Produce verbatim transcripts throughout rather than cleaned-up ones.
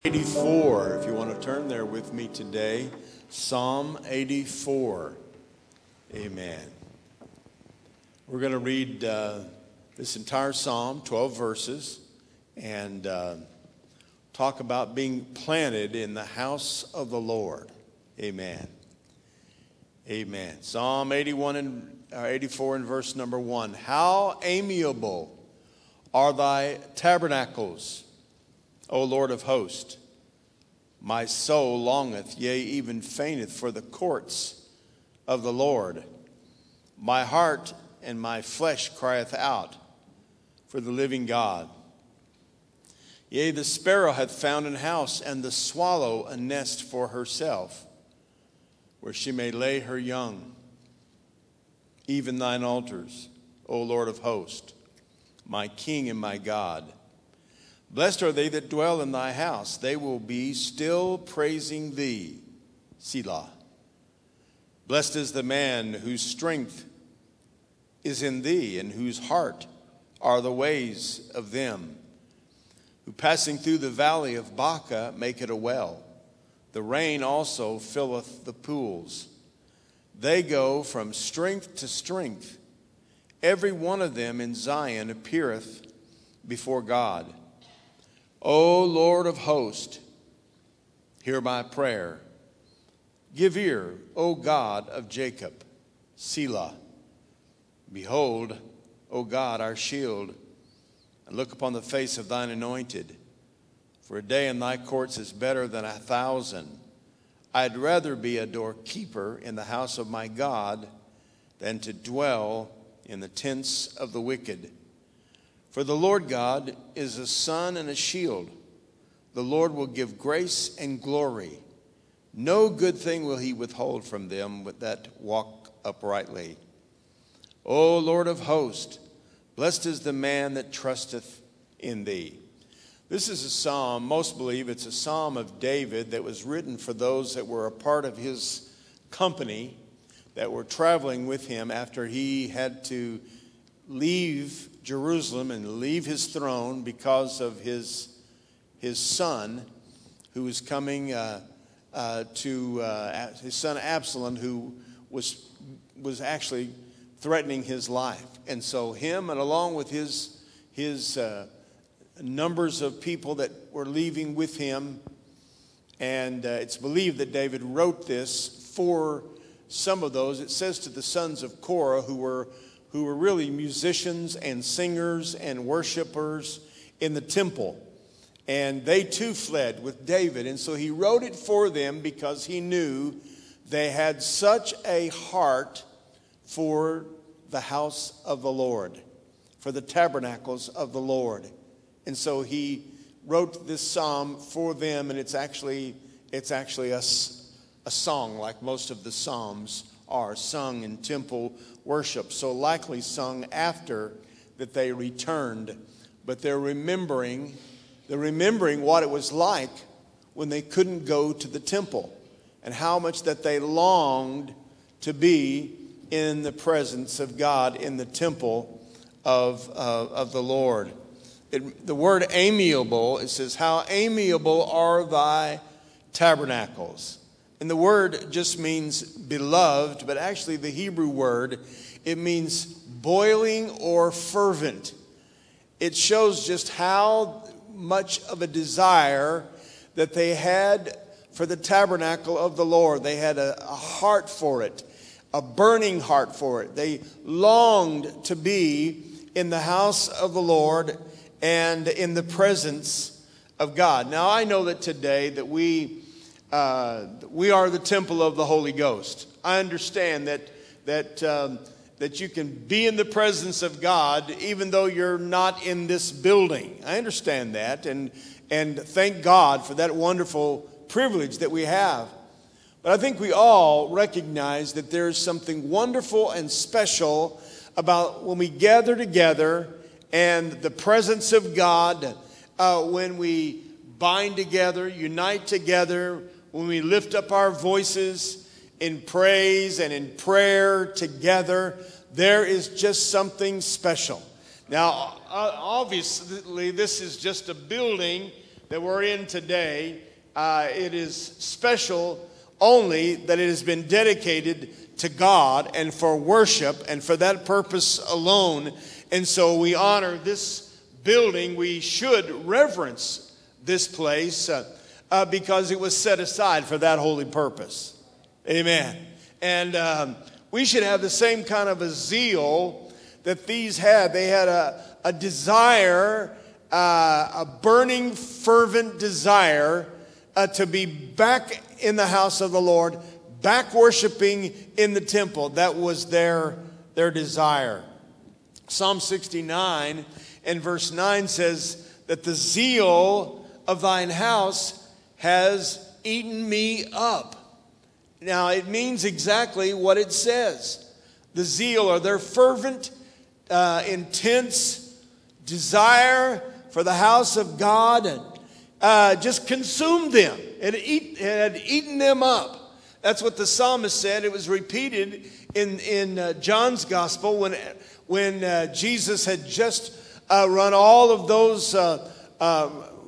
eighty-four, if you want to turn there with me today. Psalm eighty-four. Amen. We're going to read uh, this entire psalm, twelve verses, and uh, talk about being planted in the house of the Lord. Amen. Amen. Psalm eighty-one and uh, eighty-four and verse number one. How amiable are thy tabernacles, O Lord of hosts. My soul longeth, yea, even fainteth for the courts of the Lord. My heart and my flesh crieth out for the living God. Yea, the sparrow hath found an house, and the swallow a nest for herself, where she may lay her young. Even thine altars, O Lord of hosts, my King and my God. Blessed are they that dwell in thy house. They will be still praising thee. Selah. Blessed is the man whose strength is in thee, and whose heart are the ways of them, who passing through the valley of Baca make it a well. The rain also filleth the pools. They go from strength to strength. Every one of them in Zion appeareth before God. O Lord of hosts, hear my prayer. Give ear, O God of Jacob. Selah. Behold, O God, our shield, and look upon the face of thine anointed. For a day in thy courts is better than a thousand. I'd rather be a doorkeeper in the house of my God than to dwell in the tents of the wicked. For the Lord God is a sun and a shield. The Lord will give grace and glory. No good thing will he withhold from them that walk uprightly. O Lord of hosts, blessed is the man that trusteth in thee. This is a psalm, most believe it's a psalm of David that was written for those that were a part of his company, that were traveling with him after he had to leave Jerusalem and leave his throne because of his his son, who was coming uh, uh, to uh, his son Absalom, who was was actually threatening his life. And so him, and along with his his uh, numbers of people that were leaving with him, and uh, it's believed that David wrote this for some of those. It says to the sons of Korah, who were who were really musicians and singers and worshipers in the temple. And they too fled with David. And so he wrote it for them because he knew they had such a heart for the house of the Lord, for the tabernacles of the Lord. And so he wrote this psalm for them, and it's actually it's actually a, a song, like most of the psalms are sung in temple worship, so likely sung after that they returned. But they're remembering, they're remembering what it was like when they couldn't go to the temple, and how much that they longed to be in the presence of God, in the temple of uh, of the Lord. It, the word amiable, it says, how amiable are thy tabernacles. And the word just means beloved, but actually the Hebrew word, it means boiling or fervent. It shows just how much of a desire that they had for the tabernacle of the Lord. They had a, a heart for it, a burning heart for it. They longed to be in the house of the Lord and in the presence of God. Now, I know that today that we uh, we are the temple of the Holy Ghost. I understand that that um, that you can be in the presence of God even though you're not in this building. I understand that, and and thank God for that wonderful privilege that we have. But I think we all recognize that there is something wonderful and special about when we gather together and the presence of God, uh, when we bind together, unite together, when we lift up our voices in praise and in prayer together, there is just something special. Now, obviously, this is just a building that we're in today, uh, it is special only that it has been dedicated to God and for worship and for that purpose alone. And so we honor this building. We should reverence this place uh, uh, because it was set aside for that holy purpose. Amen. And um, we should have the same kind of a zeal that these had. They had a, a desire, uh, a burning, fervent desire uh, to be back in the house of the Lord, back worshiping in the temple. That was their, their desire. Psalm sixty-nine and verse nine says that the zeal of thine house has eaten me up. Now, it means exactly what it says. The zeal, or their fervent, uh, intense desire for the house of God, and uh, just consumed them. It, eat, it had eaten them up. That's what the psalmist said. It was repeated in, in uh, John's gospel when, when uh, Jesus had just uh, run all of those uh, uh,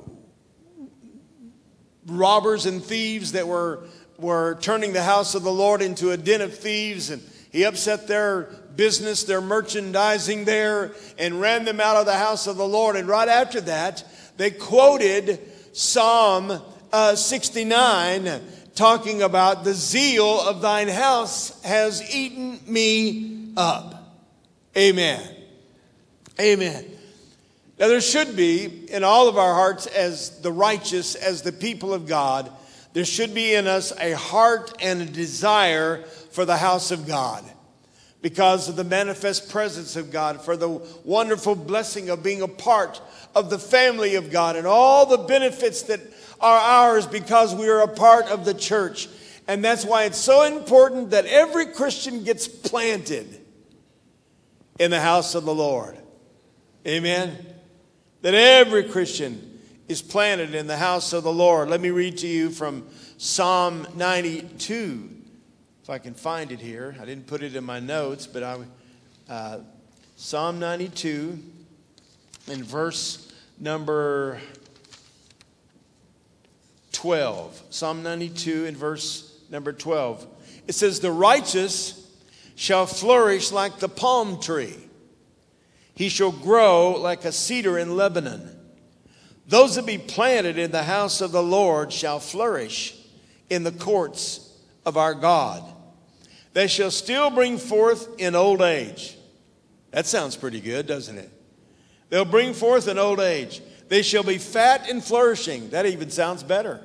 robbers and thieves that were were turning the house of the Lord into a den of thieves, and he upset their business, their merchandising there, and ran them out of the house of the Lord. And right after that, they quoted Psalm uh, sixty-nine, talking about the zeal of thine house has eaten me up. Amen. Amen. Now there should be in all of our hearts, as the righteous, as the people of God, there should be in us a heart and a desire for the house of God because of the manifest presence of God, for the wonderful blessing of being a part of the family of God and all the benefits that are ours because we are a part of the church. And that's why it's so important that every Christian gets planted in the house of the Lord. Amen? That every Christian is planted in the house of the Lord. Let me read to you from Psalm ninety-two, if I can find it here. I didn't put it in my notes, but I, uh, Psalm ninety-two, in verse number twelve. Psalm ninety-two, in verse number twelve. It says, "The righteous shall flourish like the palm tree. He shall grow like a cedar in Lebanon. Those that be planted in the house of the Lord shall flourish in the courts of our God. They shall still bring forth in old age." That sounds pretty good, doesn't it? They'll bring forth in old age. They shall be fat and flourishing. That even sounds better.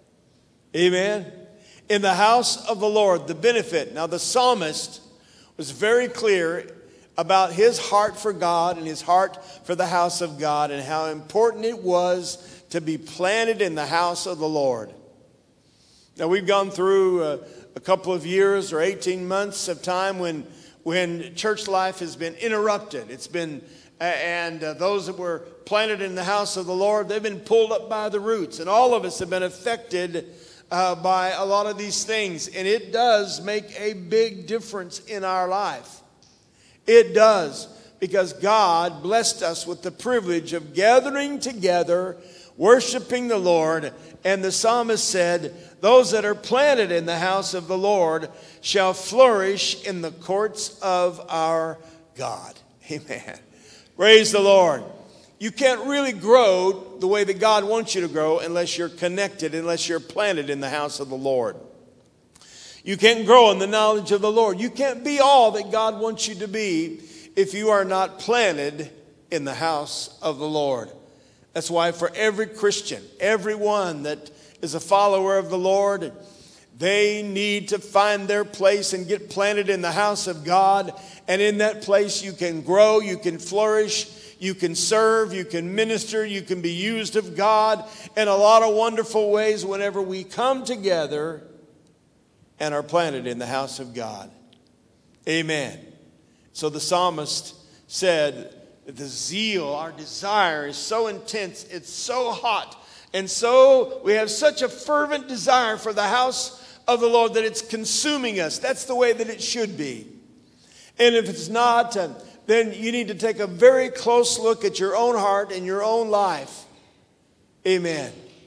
Amen. In the house of the Lord, the benefit. Now the psalmist was very clear about his heart for God and his heart for the house of God and how important it was to be planted in the house of the Lord. Now we've gone through a, a couple of years or eighteen months of time when when church life has been interrupted. It's been, and uh, those that were planted in the house of the Lord, they've been pulled up by the roots. And all of us have been affected uh, by a lot of these things. And it does make a big difference in our life. It does, because God blessed us with the privilege of gathering together, worshiping the Lord. And the psalmist said, "Those that are planted in the house of the Lord shall flourish in the courts of our God." Amen. Praise the Lord. You can't really grow the way that God wants you to grow unless you're connected, unless you're planted in the house of the Lord. You can't grow in the knowledge of the Lord. You can't be all that God wants you to be if you are not planted in the house of the Lord. That's why for every Christian, everyone that is a follower of the Lord, they need to find their place and get planted in the house of God. And in that place you can grow, you can flourish, you can serve, you can minister, you can be used of God in a lot of wonderful ways whenever we come together and are planted in the house of God. Amen. So the psalmist said that the zeal, our desire, is so intense, it's so hot, and so we have such a fervent desire for the house of the Lord that it's consuming us. That's the way that it should be. And if it's not, uh, then you need to take a very close look at your own heart and your own life. Amen.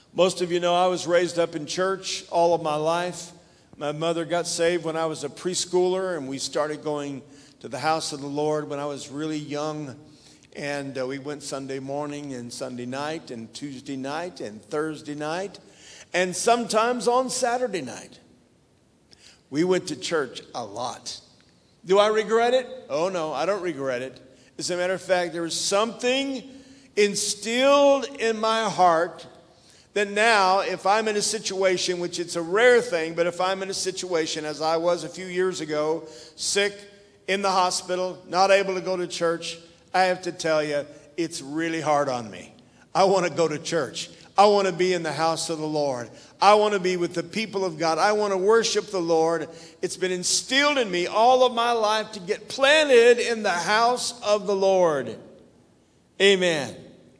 Most of you know I was raised up in church all of my life. My mother got saved when I was a preschooler, and we started going to the house of the Lord when I was really young. And uh, we went Sunday morning and Sunday night and Tuesday night and Thursday night and sometimes on Saturday night. We went to church a lot. Do I regret it? Oh, no, I don't regret it. As a matter of fact, there was something instilled in my heart that now, if I'm in a situation, which it's a rare thing, but if I'm in a situation, as I was a few years ago, sick, in the hospital, not able to go to church, I have to tell you, it's really hard on me. I want to go to church. I want to be in the house of the Lord. I want to be with the people of God. I want to worship the Lord. It's been instilled in me all of my life to get planted in the house of the Lord. Amen.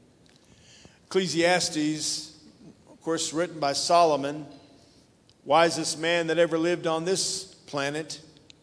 Ecclesiastes, of course, written by Solomon, wisest man that ever lived on this planet.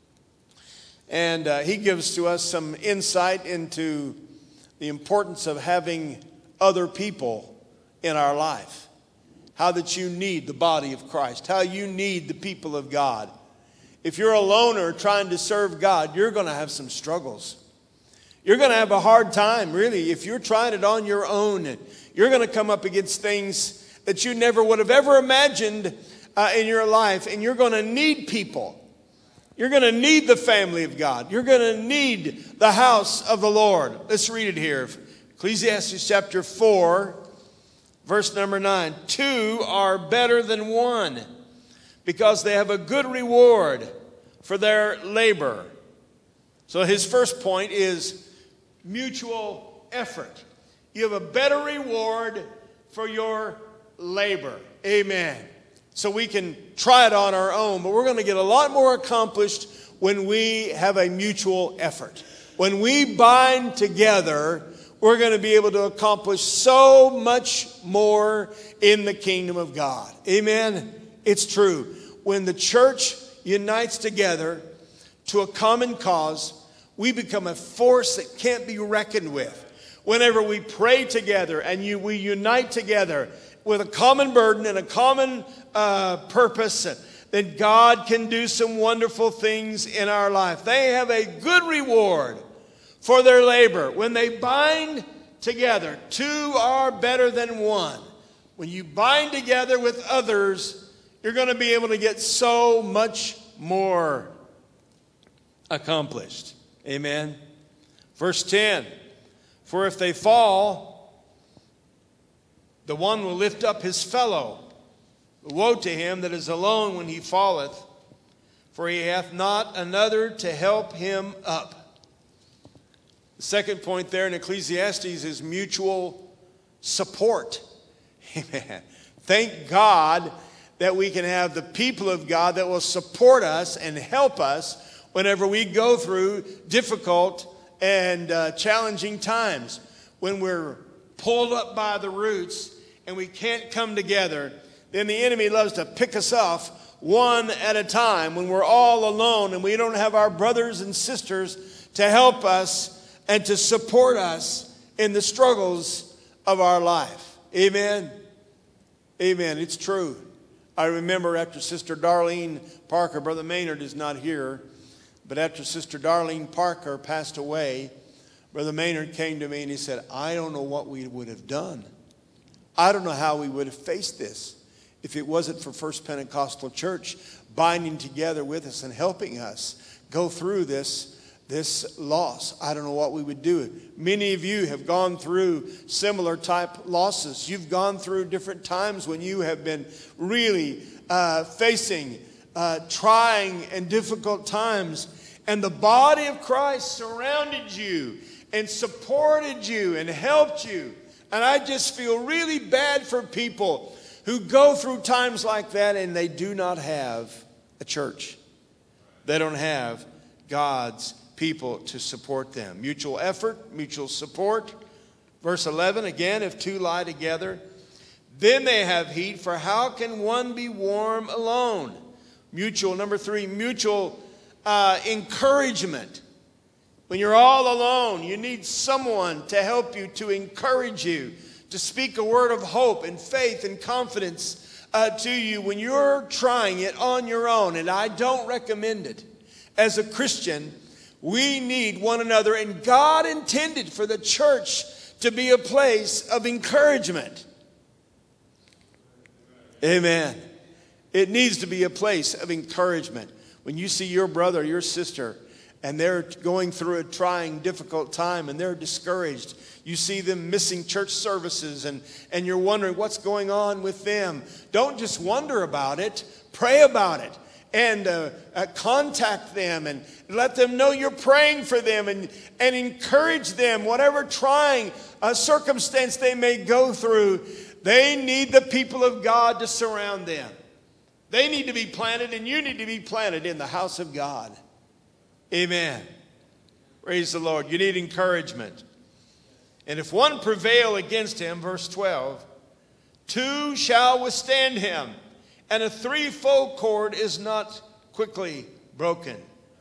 And uh, he gives to us some insight into the importance of having other people in our life. How that you need the body of Christ. How you need the people of God. If you're a loner trying to serve God, you're going to have some struggles. You're going to have a hard time, really. If you're trying it on your own, you're going to come up against things that you never would have ever imagined uh, in your life. And you're going to need people. You're going to need the family of God. You're going to need the house of the Lord. Let's read it here. Ecclesiastes chapter four, verse number nine. Two are better than one, because they have a good reward for their labor. So his first point is mutual effort. You have a better reward for your labor. Amen. So we can try it on our own, but we're going to get a lot more accomplished when we have a mutual effort. When we bind together, we're going to be able to accomplish so much more in the kingdom of God. Amen? It's true. When the church unites together to a common cause, we become a force that can't be reckoned with. Whenever we pray together and you, we unite together with a common burden and a common uh, purpose, then God can do some wonderful things in our life. They have a good reward for their labor. When they bind together, two are better than one. When you bind together with others, you're going to be able to get so much more accomplished. Amen. Verse ten, for if they fall, the one will lift up his fellow. Woe to him that is alone when he falleth, for he hath not another to help him up. The second point there in Ecclesiastes is mutual support. Amen. Thank God that we can have the people of God that will support us and help us whenever we go through difficult and uh, challenging times. When we're pulled up by the roots and we can't come together, then the enemy loves to pick us off one at a time when we're all alone and we don't have our brothers and sisters to help us and to support us in the struggles of our life. Amen. Amen. It's true. I remember after Sister Darlene Parker, Brother Maynard is not here, but after Sister Darlene Parker passed away, Brother Maynard came to me and he said, I don't know what we would have done. I don't know how we would have faced this if it wasn't for First Pentecostal Church binding together with us and helping us go through this, this loss. I don't know what we would do. Many of you have gone through similar type losses. You've gone through different times when you have been really uh, facing uh, trying and difficult times. And the body of Christ surrounded you and supported you and helped you. And I just feel really bad for people who go through times like that and they do not have a church. They don't have God's people to support them. Mutual effort, mutual support. Verse eleven, again, if two lie together, then they have heat, for how can one be warm alone? Mutual, number three, mutual uh, encouragement. When you're all alone, you need someone to help you, to encourage you, to to speak a word of hope and faith and confidence uh, to you when you're trying it on your own. And I don't recommend it. As a Christian, we need one another. And God intended for the church to be a place of encouragement. Amen. It needs to be a place of encouragement. When you see your brother or your sister and they're going through a trying, difficult time and they're discouraged, you see them missing church services and, and you're wondering what's going on with them. Don't just wonder about it. Pray about it. And uh, uh, contact them and let them know you're praying for them and, and encourage them, whatever trying uh, circumstance they may go through. They need the people of God to surround them. They need to be planted, and you need to be planted in the house of God. Amen. Praise the Lord. You need encouragement. And if one prevail against him, verse twelve, two shall withstand him, and a threefold cord is not quickly broken.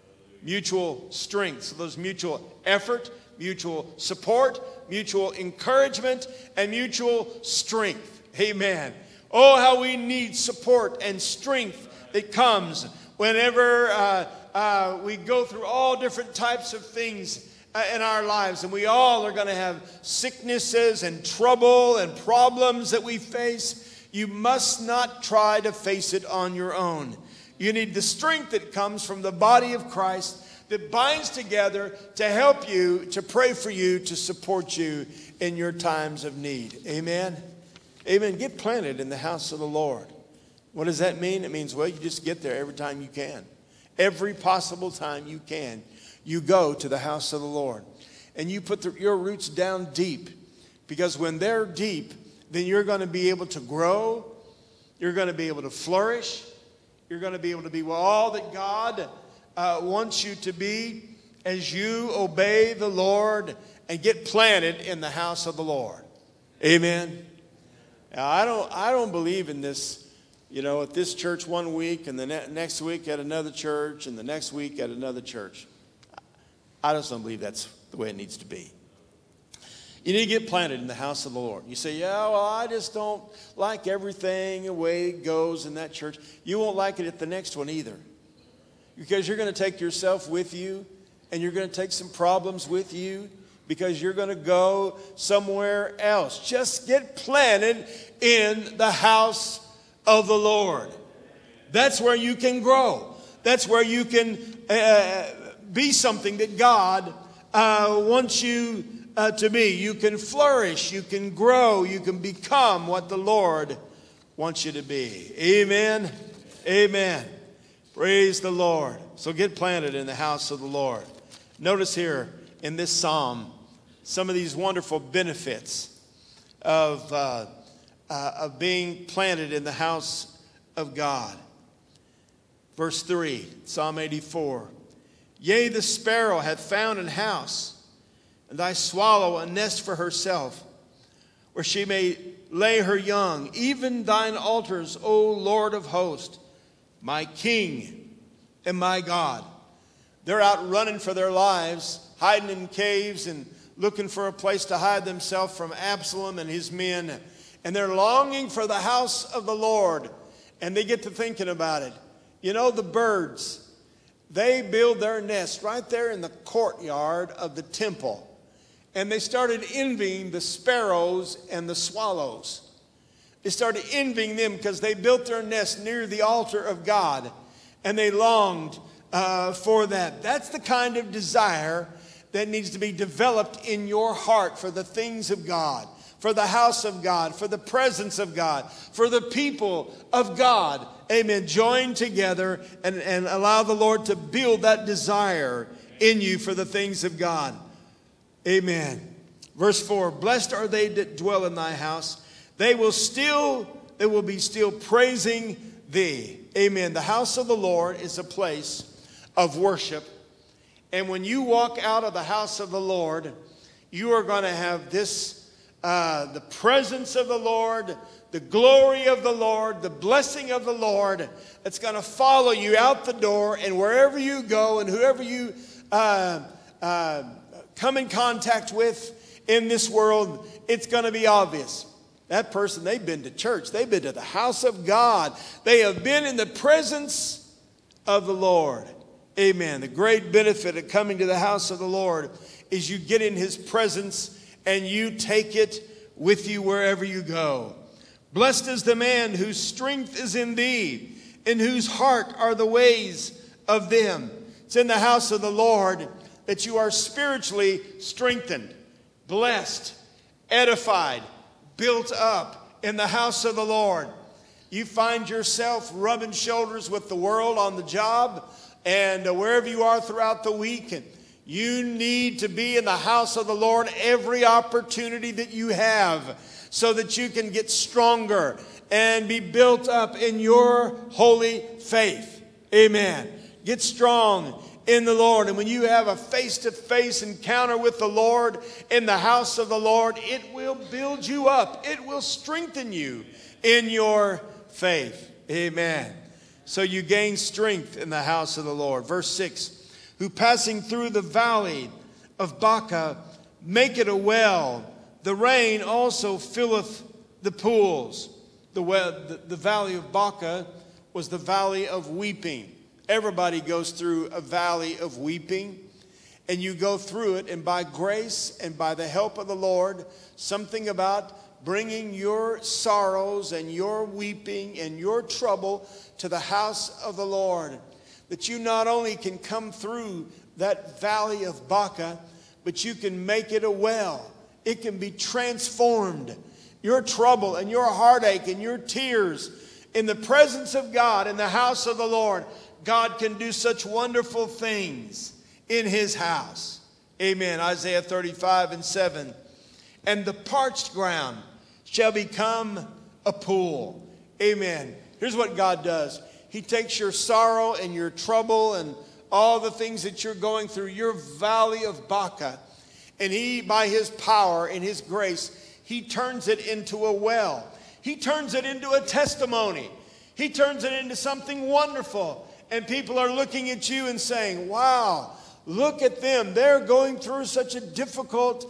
Mutual strength. So there's mutual effort, mutual support, mutual encouragement, and mutual strength. Amen. Oh, how we need support and strength that comes whenever uh, uh, we go through all different types of things uh, in our lives. And we all are going to have sicknesses and trouble and problems that we face. You must not try to face it on your own. You need the strength that comes from the body of Christ that binds together to help you, to pray for you, to support you in your times of need. Amen. Amen. Get planted in the house of the Lord. What does that mean? It means, well, you just get there every time you can. Every possible time you can, you go to the house of the Lord. And you put the, your roots down deep. Because when they're deep, then you're going to be able to grow. You're going to be able to flourish. You're going to be able to be all that God uh, wants you to be as you obey the Lord and get planted in the house of the Lord. Amen. Now, I don't, I don't believe in this, you know, at this church one week and the ne- next week at another church and the next week at another church. I just don't believe that's the way it needs to be. You need to get planted in the house of the Lord. You say, yeah, well, I just don't like everything the way it goes in that church. You won't like it at the next one either. Because you're going to take yourself with you and you're going to take some problems with you. Because you're going to go somewhere else. Just get planted in the house of the Lord. That's where you can grow. That's where you can uh, be something that God uh, wants you uh, to be. You can flourish. You can grow. You can become what the Lord wants you to be. Amen. Amen. Praise the Lord. So get planted in the house of the Lord. Notice here in this psalm some of these wonderful benefits of, uh, uh, of being planted in the house of God. Verse three, Psalm eighty-four. Yea, the sparrow hath found an house, and thy swallow a nest for herself, where she may lay her young. Even thine altars, O Lord of hosts, my King and my God. They're out running for their lives, hiding in caves and looking for a place to hide themselves from Absalom and his men. And they're longing for the house of the Lord. And they get to thinking about it. You know, the birds, they build their nest right there in the courtyard of the temple. And they started envying the sparrows and the swallows. They started envying them because they built their nest near the altar of God. And they longed uh, for that. That's the kind of desire that needs to be developed in your heart for the things of God, for the house of God, for the presence of God, for the people of God. Amen. Join together and, and allow the Lord to build that desire in you for the things of God. Amen. Verse four, blessed are they that dwell in thy house. They will still, they will be still praising thee. Amen. The house of the Lord is a place of worship. And when you walk out of the house of the Lord, you are going to have this, uh, the presence of the Lord, the glory of the Lord, the blessing of the Lord that's going to follow you out the door and wherever you go and whoever you uh, uh, come in contact with in this world, it's going to be obvious. That person, they've been to church. They've been to the house of God. They have been in the presence of the Lord. Amen. The great benefit of coming to the house of the Lord is you get in his presence and you take it with you wherever you go. Blessed is the man whose strength is in thee, in whose heart are the ways of them. It's in the house of the Lord that you are spiritually strengthened, blessed, edified, built up in the house of the Lord. You find yourself rubbing shoulders with the world on the job and wherever you are throughout the week. And you need to be in the house of the Lord every opportunity that you have so that you can get stronger and be built up in your holy faith. Amen. Get strong in the Lord. And when you have a face-to-face encounter with the Lord in the house of the Lord, it will build you up. It will strengthen you in your faith. Amen. So you gain strength in the house of the Lord. Verse six, who passing through the valley of Baca make it a well. The rain also filleth the pools. The, well, the, the valley of Baca was the valley of weeping. Everybody goes through a valley of weeping, and you go through it, and by grace and by the help of the Lord, something about bringing your sorrows and your weeping and your trouble to the house of the Lord, that you not only can come through that valley of Baca, but you can make it a well. It can be transformed. Your trouble and your heartache and your tears in the presence of God, in the house of the Lord, God can do such wonderful things in his house. Amen. Isaiah thirty-five and seven. And the parched ground shall become a pool. Amen. Here's what God does. He takes your sorrow and your trouble and all the things that you're going through, your valley of Baca, and he, by his power and his grace, he turns it into a well. He turns it into a testimony. He turns it into something wonderful. And people are looking at you and saying, wow, look at them. They're going through such a difficult,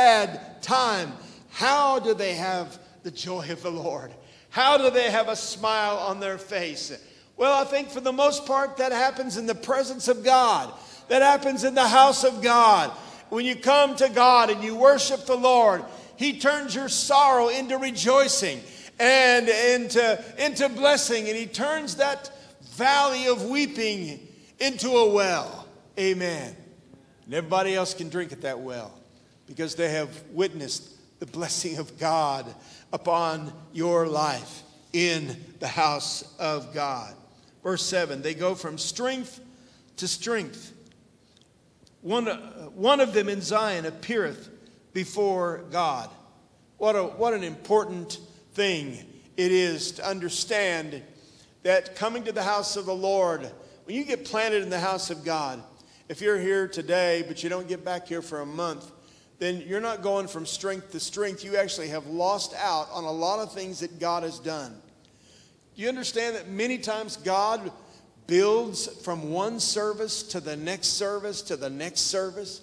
sad time. How do they have the joy of the Lord? How do they have a smile on their face? Well, I think for the most part that happens in the presence of God. That happens in the house of God. When you come to God and you worship the Lord, he turns your sorrow into rejoicing and into, into blessing. And he turns that valley of weeping into a well. Amen. And everybody else can drink at that well because they have witnessed the blessing of God upon your life in the house of God. Verse seven, they go from strength to strength. One, uh, one of them in Zion appeareth before God. What a, what an important thing it is to understand that coming to the house of the Lord, when you get planted in the house of God, if you're here today but you don't get back here for a month, then you're not going from strength to strength. You actually have lost out on a lot of things that God has done. Do you understand that many times God builds from one service to the next service to the next service?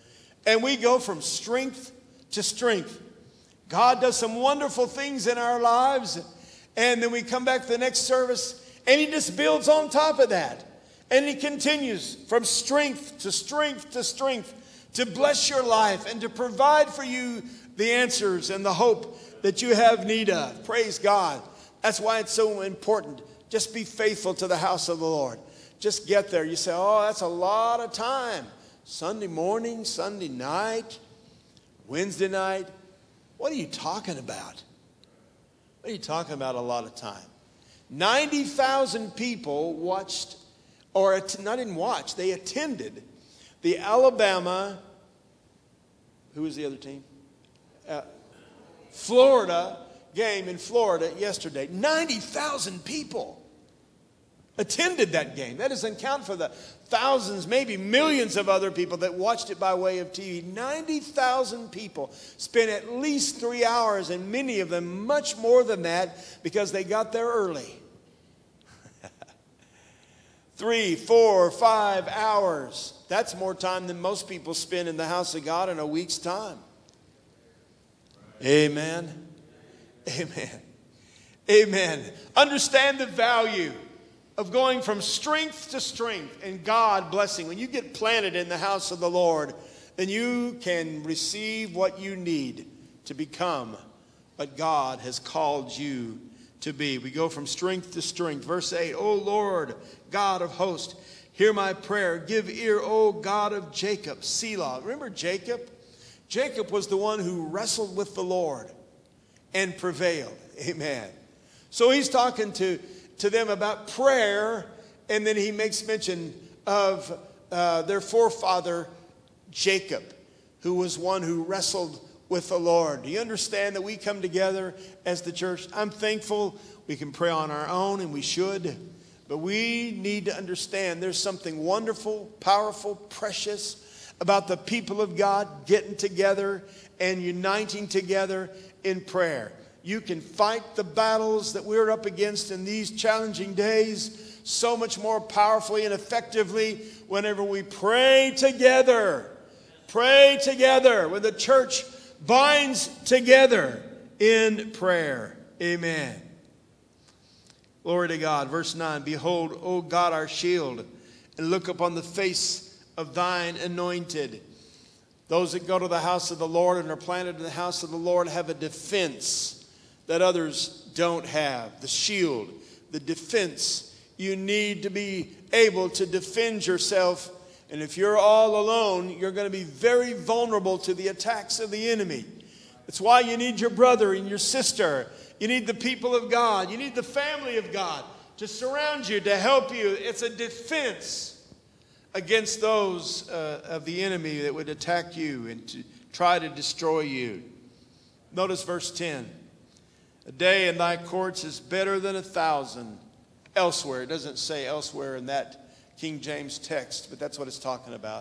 And we go from strength to strength. God does some wonderful things in our lives, and then we come back to the next service, and he just builds on top of that. And he continues from strength to strength to strength to bless your life and to provide for you the answers and the hope that you have need of. Praise God. That's why it's so important. Just be faithful to the house of the Lord. Just get there. You say, oh, that's a lot of time. Sunday morning, Sunday night, Wednesday night. What are you talking about? What are you talking about a lot of time? ninety thousand people watched, or not even watched, they attended the Alabama, who was the other team? Uh, Florida game in Florida yesterday. ninety thousand people attended that game. That doesn't count for the thousands, maybe millions of other people that watched it by way of T V. ninety thousand people spent at least three hours, and many of them much more than that because they got there early. Three, four, five hours. That's more time than most people spend in the house of God in a week's time. Amen. Amen. Amen. Understand the value of going from strength to strength and God blessing. When you get planted in the house of the Lord, then you can receive what you need to become what God has called you to be. We go from strength to strength. Verse eight, O Lord, God of hosts, hear my prayer. Give ear, O God of Jacob. Selah. Remember Jacob? Jacob was the one who wrestled with the Lord and prevailed. Amen. So he's talking to, to them about prayer, and then he makes mention of uh, their forefather Jacob, who was one who wrestled with the Lord. Do you understand that we come together as the church? I'm thankful we can pray on our own, and we should. But we need to understand there's something wonderful, powerful, precious about the people of God getting together and uniting together in prayer. You can fight the battles that we're up against in these challenging days so much more powerfully and effectively whenever we pray together. Pray together when the church binds together in prayer. Amen. Glory to God. Verse nine, behold, O God, our shield, and look upon the face of thine anointed. Those that go to the house of the Lord and are planted in the house of the Lord have a defense that others don't have. The shield, the defense. You need to be able to defend yourself. And if you're all alone, you're going to be very vulnerable to the attacks of the enemy. That's why you need your brother and your sister. You need the people of God. You need the family of God to surround you, to help you. It's a defense against those uh, of the enemy that would attack you and to try to destroy you. Notice verse ten. A day in thy courts is better than a thousand elsewhere. It doesn't say elsewhere in that King James text, but that's what it's talking about.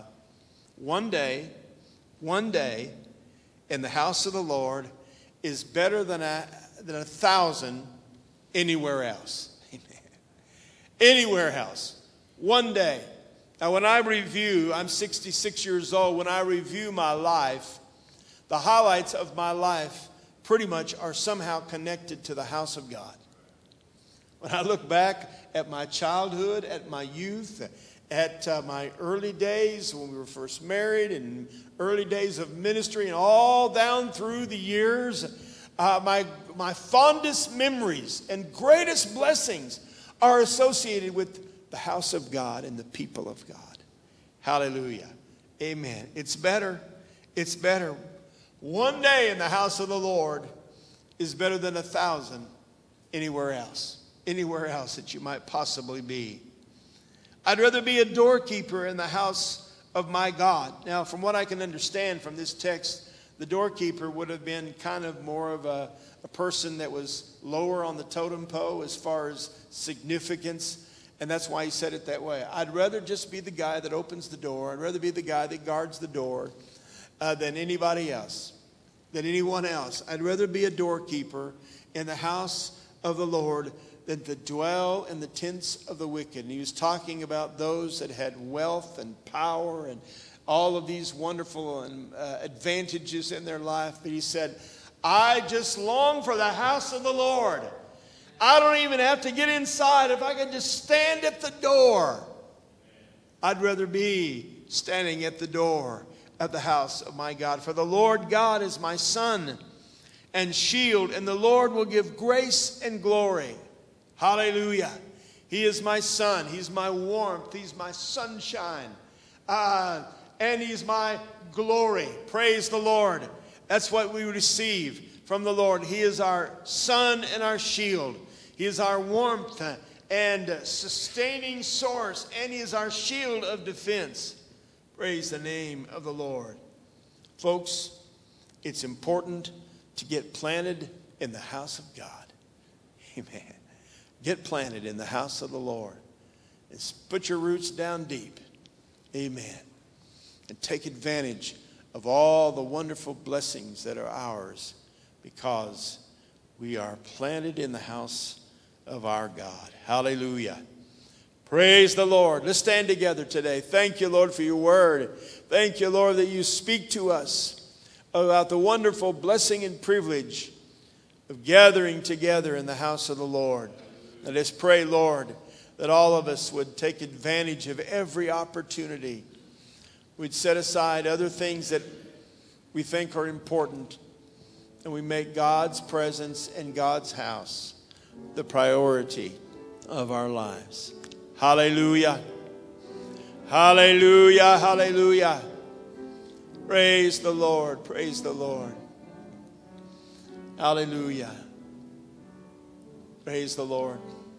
One day, one day in the house of the Lord is better than a, than a thousand anywhere else. Amen. Anywhere else. One day. Now when I review, I'm sixty-six years old, when I review my life, the highlights of my life pretty much are somehow connected to the house of God. When I look back at my childhood, at my youth, at uh, my early days when we were first married and early days of ministry and all down through the years, uh, my, my fondest memories and greatest blessings are associated with the house of God and the people of God. Hallelujah. Amen. It's better. It's better. One day in the house of the Lord is better than a thousand anywhere else. Anywhere else that you might possibly be. I'd rather be a doorkeeper in the house of my God. Now, from what I can understand from this text, the doorkeeper would have been kind of more of a, a person that was lower on the totem pole as far as significance. And that's why he said it that way. I'd rather just be the guy that opens the door. I'd rather be the guy that guards the door uh, than anybody else, than anyone else. I'd rather be a doorkeeper in the house of the Lord than to dwell in the tents of the wicked. And he was talking about those that had wealth and power and all of these wonderful and, uh, advantages in their life. But he said, I just long for the house of the Lord. I don't even have to get inside. If I could just stand at the door, I'd rather be standing at the door of the house of my God. For the Lord God is my sun and shield, and the Lord will give grace and glory. Hallelujah. He is my sun. He's my warmth. He's my sunshine. Uh, and he's my glory. Praise the Lord. That's what we receive from the Lord. He is our sun and our shield. He is our warmth and sustaining source. And he is our shield of defense. Praise the name of the Lord. Folks, it's important to get planted in the house of God. Amen. Get planted in the house of the Lord. And put your roots down deep. Amen. And take advantage of all the wonderful blessings that are ours because we are planted in the house of our God. Hallelujah. Praise the Lord. Let's stand together today. Thank you, Lord, for your word. Thank you, Lord, that you speak to us about the wonderful blessing and privilege of gathering together in the house of the Lord. Let us pray, Lord, that all of us would take advantage of every opportunity. We'd set aside other things that we think are important, and we make God's presence in God's house the priority of our lives. Hallelujah. Hallelujah. Hallelujah. Praise the Lord. Praise the Lord. Hallelujah. Praise the Lord.